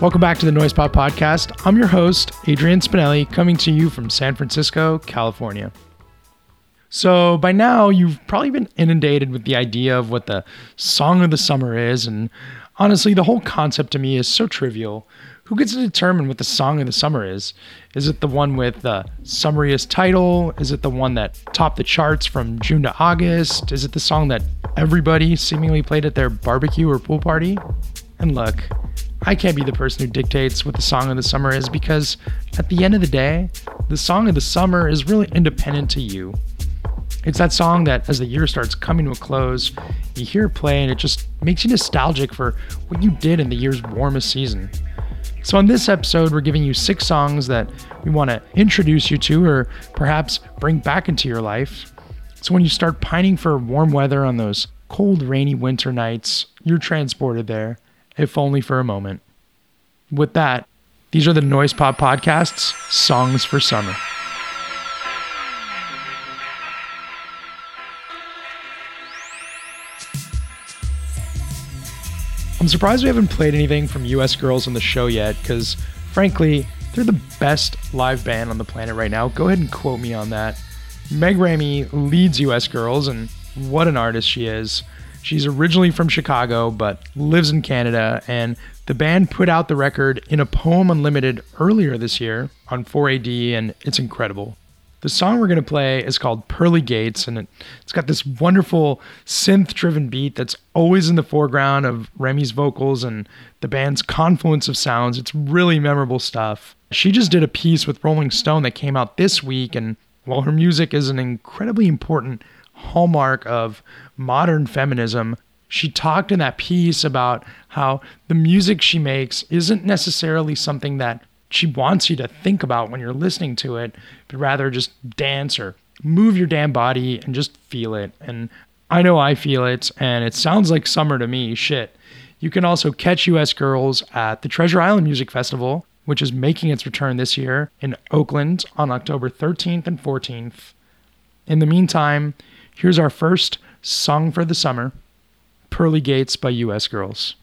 Welcome back to the Noise Pop Podcast. I'm your host, Adrian Spinelli, coming to you from San Francisco, California. So by now, you've probably been inundated with the idea of what the song of the summer is, and honestly, the whole concept to me is so trivial. Who gets to determine what the song of the summer is? Is it the one with the summariest title? Is it the one that topped the charts from June to August? Is it the song that everybody seemingly played at their barbecue or pool party? And look, I can't be the person who dictates what the song of the summer is, because at the end of the day, the song of the summer is really independent to you. It's that song that as the year starts coming to a close, you hear it play and it just makes you nostalgic for what you did in the year's warmest season. So on this episode, we're giving you 6 songs that we want to introduce you to or perhaps bring back into your life. So when you start pining for warm weather on those cold, rainy winter nights, you're transported there, if only for a moment. With that, these are the Noise Pop Podcast's Songs for Summer. I'm surprised we haven't played anything from US Girls on the show yet, because frankly, they're the best live band on the planet right now. Go ahead and quote me on that. Meg Ramey leads US Girls, and what an artist she is. She's originally from Chicago, but lives in Canada, and the band put out the record In a Poem Unlimited earlier this year on 4AD, and it's incredible. The song we're going to play is called Pearly Gates, and it's got this wonderful synth-driven beat that's always in the foreground of Remy's vocals and the band's confluence of sounds. It's really memorable stuff. She just did a piece with Rolling Stone that came out this week, and while her music is an incredibly important hallmark of modern feminism, she talked in that piece about how the music she makes isn't necessarily something that she wants you to think about when you're listening to it, but rather just dance or move your damn body and just feel it. And I know I feel it, and it sounds like summer to me. Shit. You can also catch US Girls at the Treasure Island Music Festival, which is making its return this year in Oakland on October 13th and 14th. In the meantime, here's our first song for the summer, Pearly Gates by US Girls.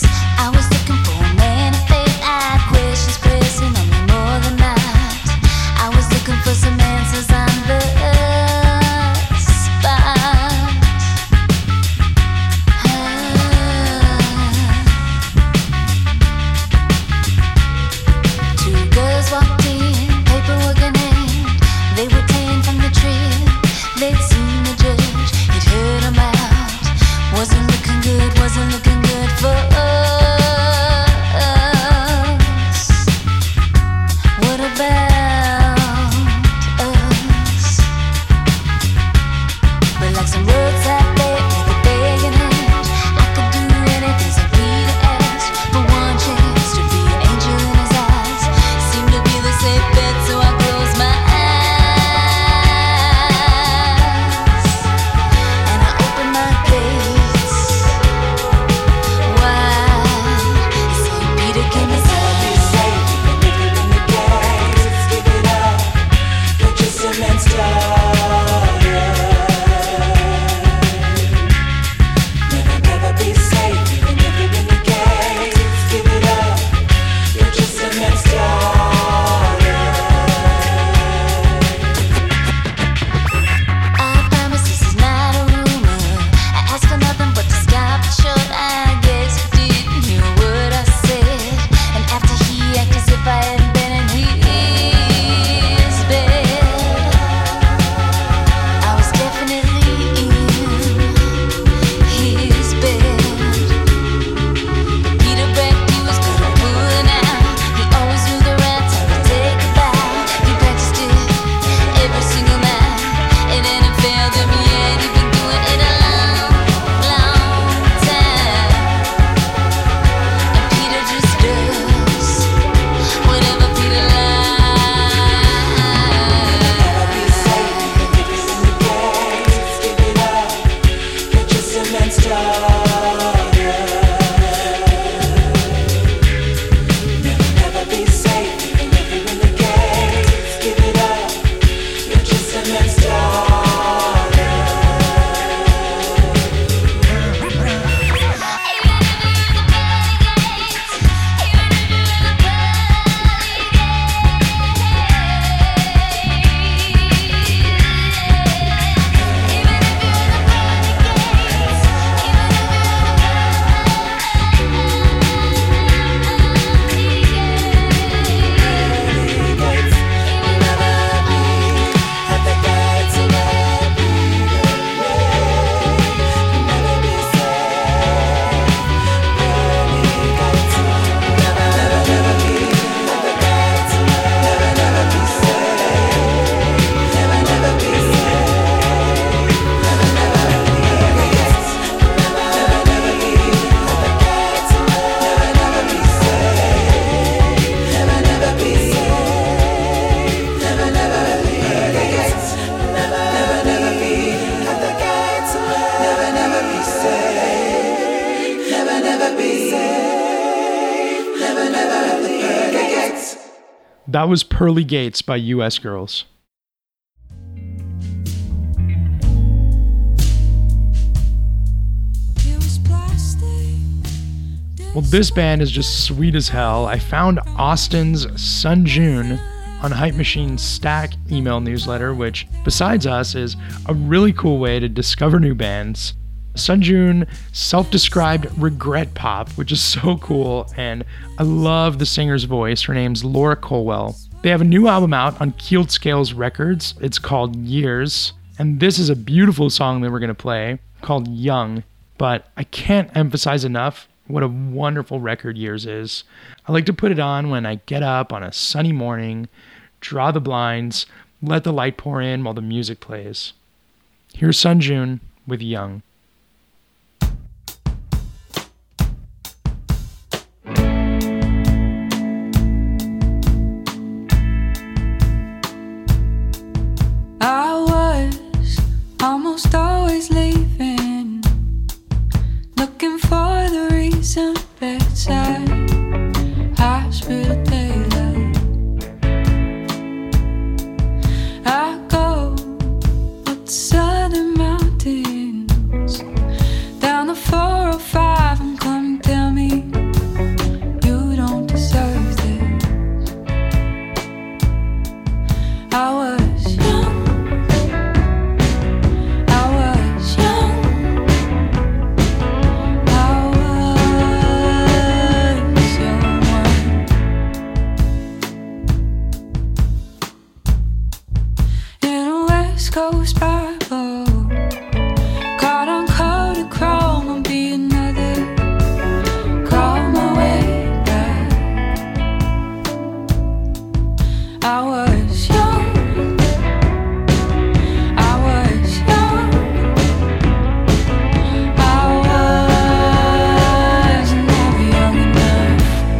I was looking for a man of faith. I had questions pressing on me more than not. That was Pearly Gates by US Girls. Well, this band is just sweet as hell. I found Austin's Sunjun on Hype Machine's Stack email newsletter, which, besides us, is a really cool way to discover new bands. Sunjun self-described regret pop, which is so cool, and I love the singer's voice. Her name's Laura Colwell. They have a new album out on Keeled Scales Records. It's called Years, and this is a beautiful song that we're going to play called Young, but I can't emphasize enough what a wonderful record Years is. I like to put it on when I get up on a sunny morning, draw the blinds, let the light pour in while the music plays. Here's Sunjun with Young. I was almost always leaving, looking for the reason bedside, hospital daylight. I go up the southern mountains, down the 405 and come and tell me you don't deserve this. I was young. Coast Bible, caught on coded chrome, I'll be another, crawl my way back. I was young, I was young, I was never young enough.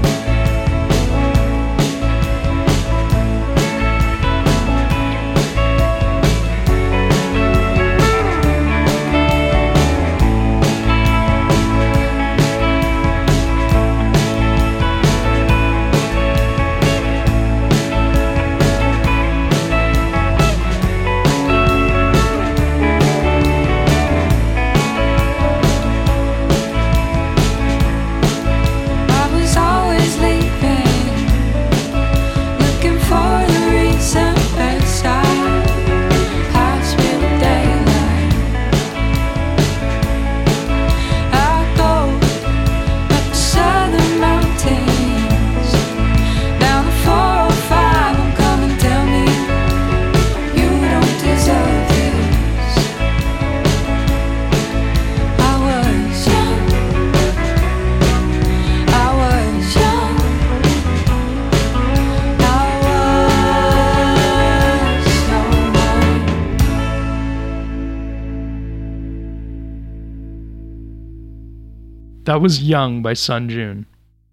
That was Young by Sunjun.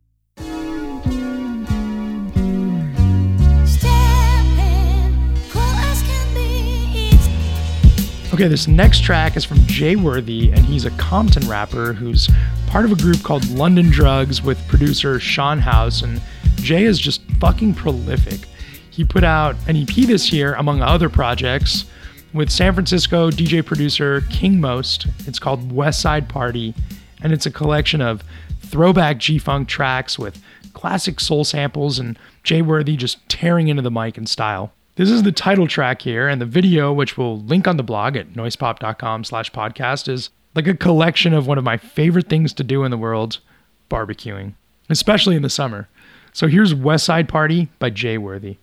Okay, this next track is from Jay Worthy, and he's a Compton rapper who's part of a group called London Drugs with producer Sean House, and Jay is just fucking prolific. He put out an EP this year, among other projects, with San Francisco DJ producer King Most. It's called West Side Party, and it's a collection of throwback G-Funk tracks with classic soul samples and Jay Worthy just tearing into the mic in style. This is the title track here, and the video, which we'll link on the blog at noicepop.com/podcast, is like a collection of one of my favorite things to do in the world, barbecuing, especially in the summer. So here's West Side Party by Jay Worthy.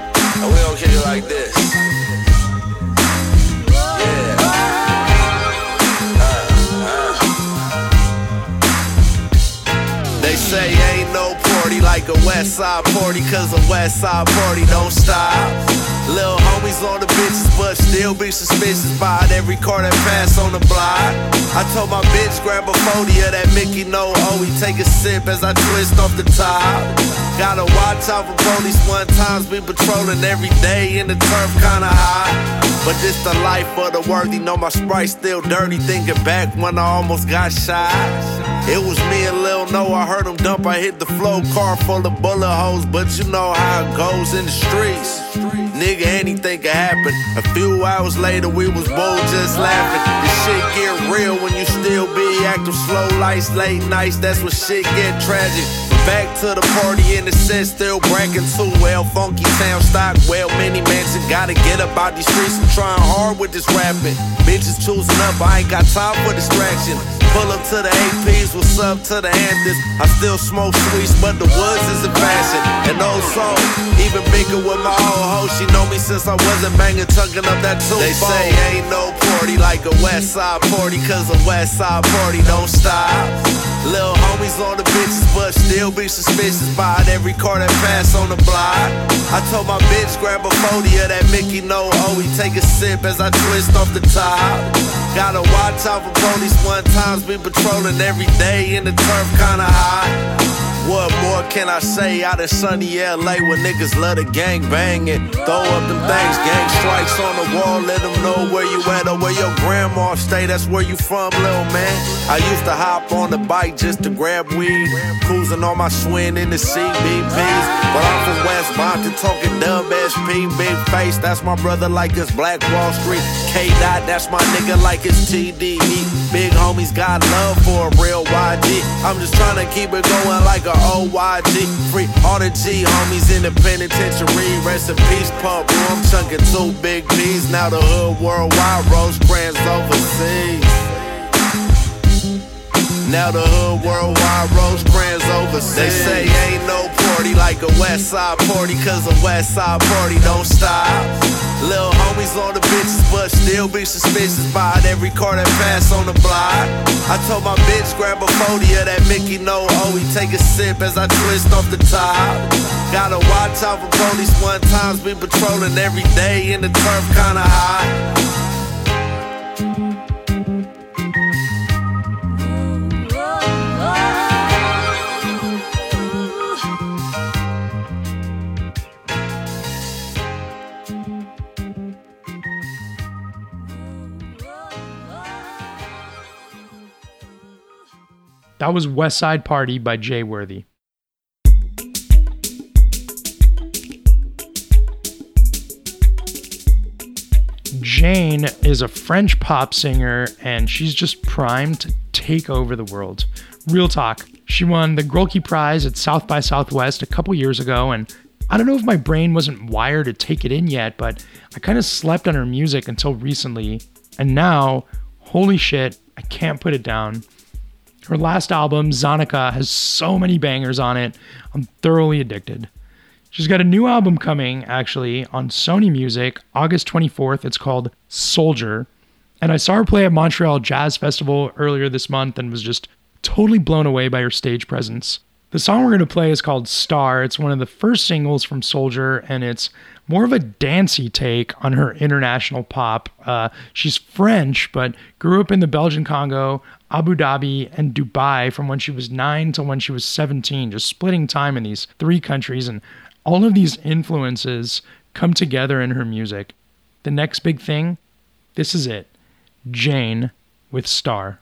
Like this. Yeah. like a West Side party, cause a West Side party don't stop. Lil' homies on the bitches, but still be suspicious by every car that pass on the block. I told my bitch grab a 40 of that Mickey No Oh, he take a sip as I twist off the top. Gotta watch out for police, one times be patrolling every day in the turf kinda hot. But this the life of the worthy, know my Sprite still dirty, thinking back when I almost got shot. It was me and Lil No, I heard him dump, I hit the flow, car full of bullet holes, but you know how it goes in the streets. Nigga, anything can happen. A few hours later, we was both just laughing. This shit get real when you still be active. Slow lights, late nights, that's when shit get tragic. Back to the party in the set, still bragging too well. Funky town, Stockwell, mini mansion. Gotta get up out these streets, I'm trying hard with this rapping. Bitches choosing up, I ain't got time for distraction. Pull up to the APs, what's up to the Hamptons? I still smoke sweets, but the woods is in fashion. And old soul, even bigger with my old hoe. She know me since I wasn't banging, tucking up that two. They say ain't no party like a West Side party, cause a West Side party don't stop. Lil' homies on the bitches, but still be suspicious by every car that pass on the block. I told my bitch grab a 40 of that Mickey No Oh, he take a sip as I twist off the top. Gotta watch out for police, one times be patrolling every day in the turf kinda hot. What more can I say out in sunny LA where niggas love to gang bang and throw up them things? Gang strikes on the wall, let them know where you at or where your grandma stay. That's where you from, little man. I used to hop on the bike just to grab weed, cruising on my swing in the CBPs. But I'm from West Bompton, talking dub SP, big face. That's my brother like it's Black Wall Street. K-Dot, that's my nigga like it's TDE. Big homies got love for a real YG. I'm just trying to keep it going like a OYG. Free all the G homies in the penitentiary. Rest in peace, pump room, chunking 2 big P's. Now the hood worldwide, Rosecrans overseas. Now the hood worldwide, Rosecrans overseas. They say ain't no party like a West Side party, cause a West Side party don't stop. Lil' homies on the bitches, but still be suspicious by every car that pass on the block. I told my bitch grab a 40 of that Mickey No Oh, he take a sip as I twist off the top. Gotta watch out for police, one times be patrolling every day in the turf kinda hot. That was West Side Party by Jay Worthy. Jane is a French pop singer, and she's just primed to take over the world. Real talk. She won the Grolke Prize at South by Southwest a couple years ago, and I don't know if my brain wasn't wired to take it in yet, but I kind of slept on her music until recently, and now, holy shit, I can't put it down. Her last album, Zonica, has so many bangers on it. I'm thoroughly addicted. She's got a new album coming, actually, on Sony Music, August 24th. It's called Soldier. And I saw her play at Montreal Jazz Festival earlier this month and was just totally blown away by her stage presence. The song we're going to play is called Star. It's one of the first singles from Soldier, and it's more of a dancey take on her international pop. She's French, but grew up in the Belgian Congo, Abu Dhabi, and Dubai from when she was 9 till when she was 17, just splitting time in these 3 countries. And all of these influences come together in her music. The next big thing, this is it. Jane with Star.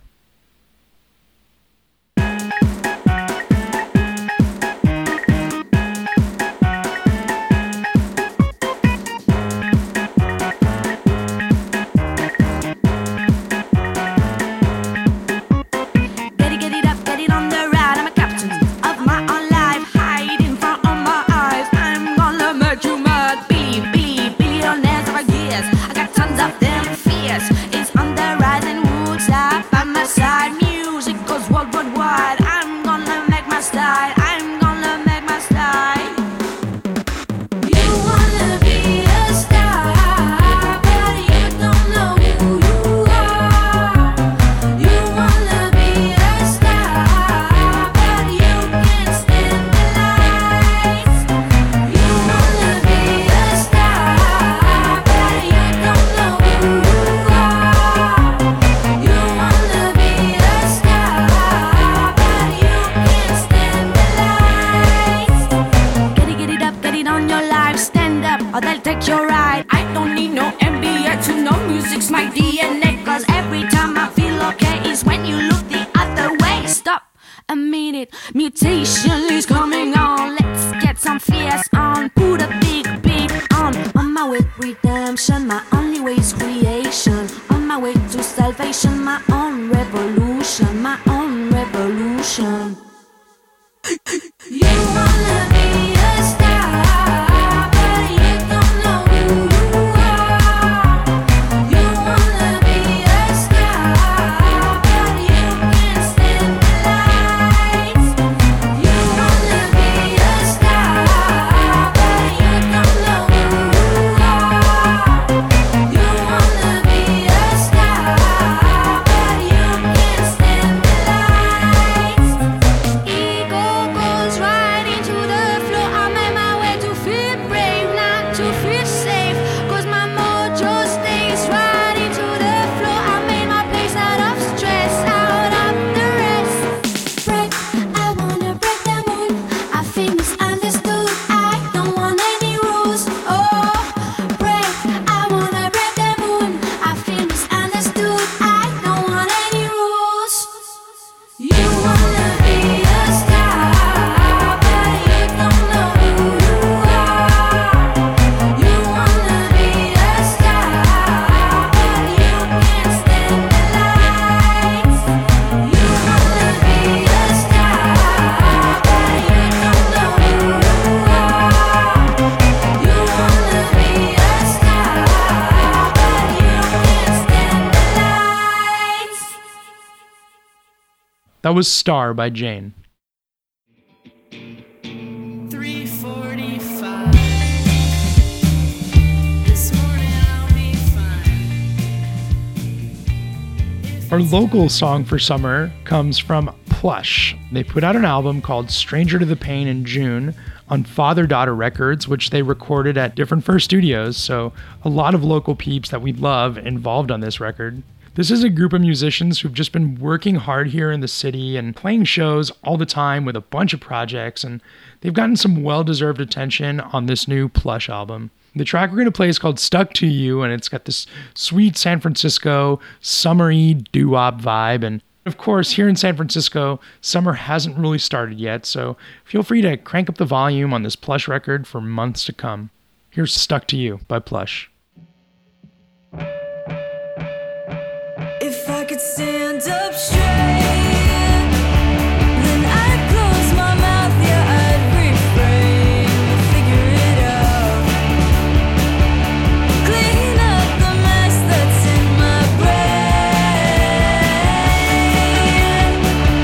It's on the rise and won't stop. I'm a a minute. Mutation is coming on. Let's get some fierce on. Put a big beat on. On my way to redemption, my only way is creation. On my way to salvation, my own revolution, my own revolution. You wanna be a star, but you don't know who you are. You wanna be a star, but you can't stand the lights. You wanna be a star, but you don't know who you are. You wanna be a star, but you can't stand the lights. Ego goes right into the flow. I made my way to feel brave, not to feel safe. Cause my mojo stays right into the flow. I made my place out of stress, out of the rest. Break, I wanna break the moon. I feel misunderstood. I don't want any rules. Oh, break, I wanna break the moon. I feel misunderstood. I don't want any rules. You wanna be a star, but you don't know who you are. You wanna be a star, but you can't stand the lights. You wanna be a star, but you don't know who you are. You wanna be a star, but you can't stand the lights. That was Star by Jane. 3:45. This morning I'll be fine. Our local song for summer comes from Plush. They put out an album called Stranger to the Pain in June on Father-Daughter Records, which they recorded at different First Studios, so a lot of local peeps that we love involved on this record. This is a group of musicians who've just been working hard here in the city and playing shows all the time with a bunch of projects, and they've gotten some well-deserved attention on this new Plush album. The track we're going to play is called Stuck to You, and it's got this sweet San Francisco summery doo-wop vibe. And of course, here in San Francisco, summer hasn't really started yet, so feel free to crank up the volume on this Plush record for months to come. Here's Stuck to You by Plush. If I could stand up straight, then I'd close my mouth, yeah, I'd refrain to figure it out. Clean up the mess that's in my brain.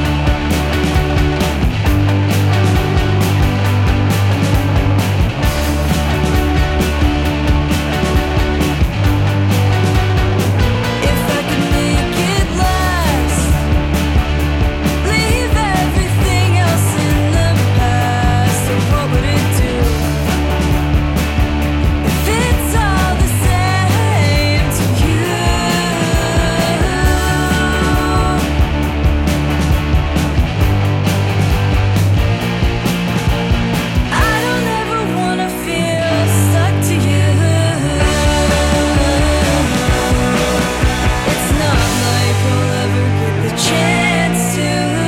If I could make it last, leave everything else in the past, so what would it do? If it's all the same to you, I don't ever wanna feel stuck to you. It's not like I'll ever get the chance to.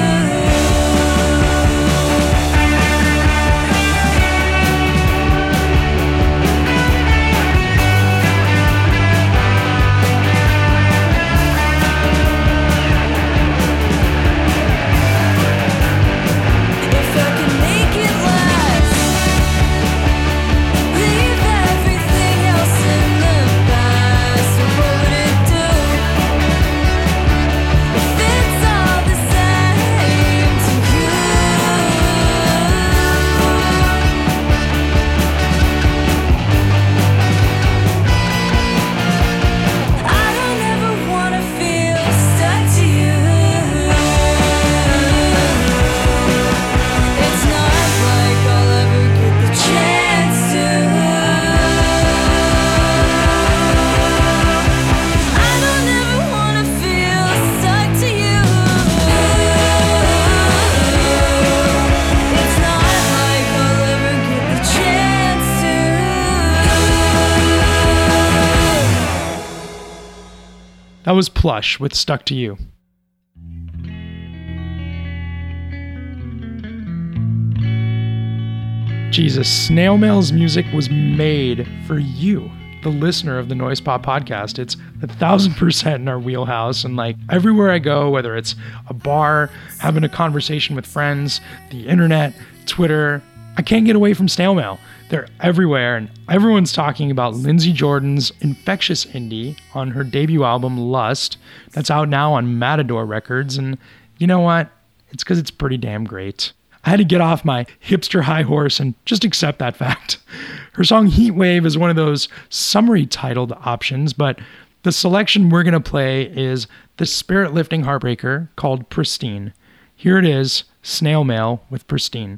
If I could make it last, leave everything else in the past, so what would it do? If it's all the same to you, I don't ever wanna feel stuck to you. It's not like I'll ever get the chance to. I don't ever wanna feel stuck to you. It's not like I'll ever get the chance to. That was Plush with Stuck to You. Jesus, Snail Mail's music was made for you, the listener of the Noise Pop podcast. It's 1,000% in our wheelhouse. And like everywhere I go, whether it's a bar, having a conversation with friends, the internet, Twitter, I can't get away from Snail Mail. They're everywhere, and everyone's talking about Lindsey Jordan's Infectious Indie on her debut album, Lust. That's out now on Matador Records, and you know what? It's because it's pretty damn great. I had to get off my hipster high horse and just accept that fact. Her song Heat Wave is one of those summary titled options, but the selection we're going to play is the spirit-lifting heartbreaker called Pristine. Here it is, Snail Mail with Pristine.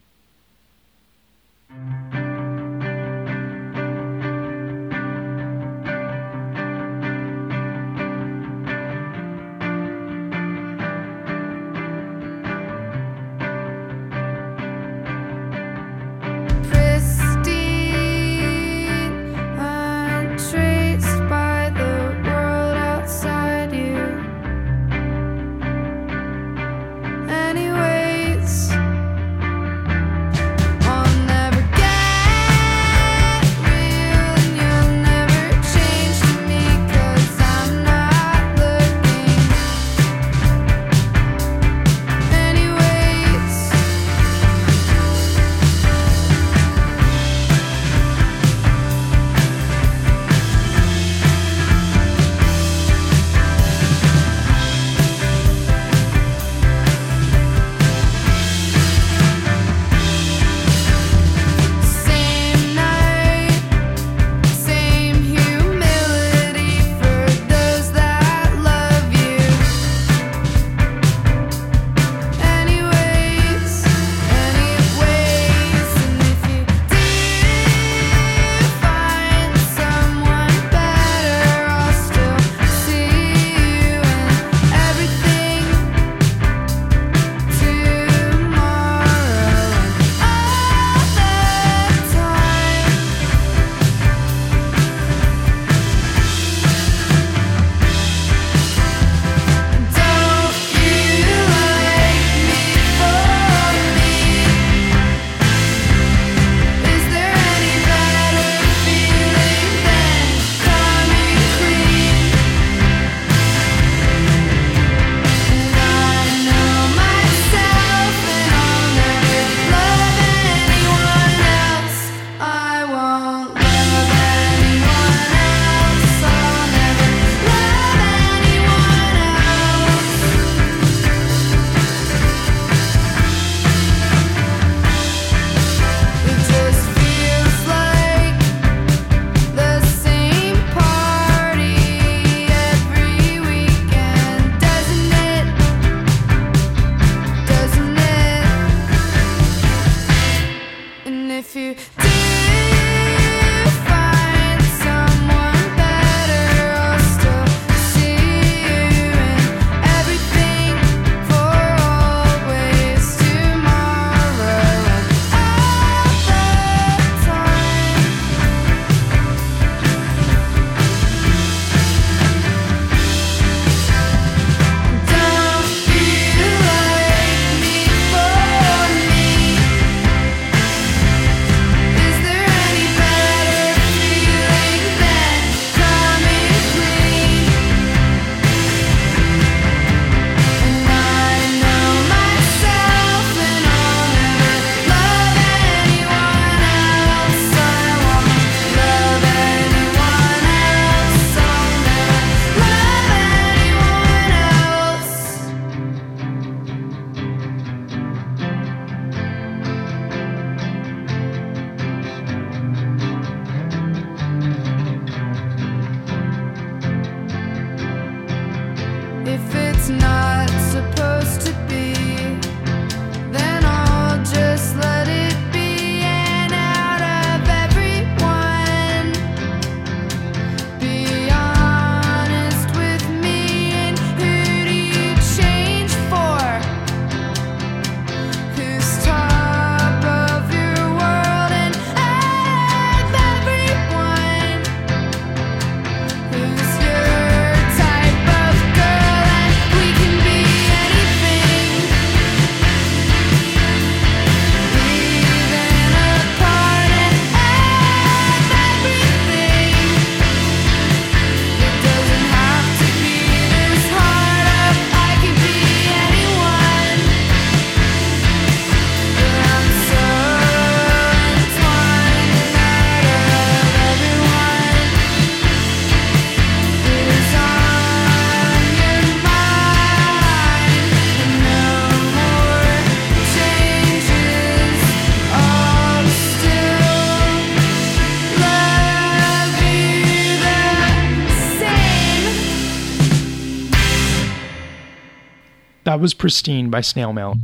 That was Pristine by Snail Mail.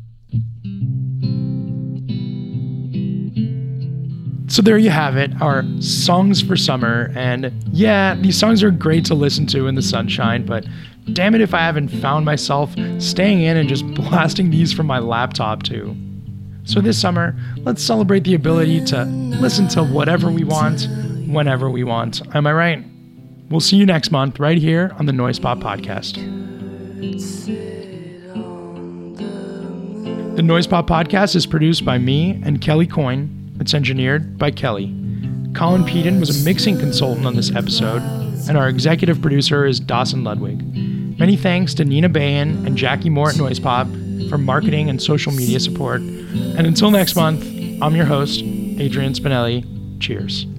So there you have it, our songs for summer. And yeah, these songs are great to listen to in the sunshine, but damn it if I haven't found myself staying in and just blasting these from my laptop too. So this summer, let's celebrate the ability to listen to whatever we want, whenever we want. Am I right? We'll see you next month right here on the Noise Pop Podcast. The Noise Pop Podcast is produced by me and Kelly Coyne. It's engineered by Kelly. Colin Peden was a mixing consultant on this episode, and our executive producer is Dawson Ludwig. Many thanks to Nina Bahan and Jackie Moore at Noise Pop for marketing and social media support. And until next month, I'm your host, Adrian Spinelli. Cheers.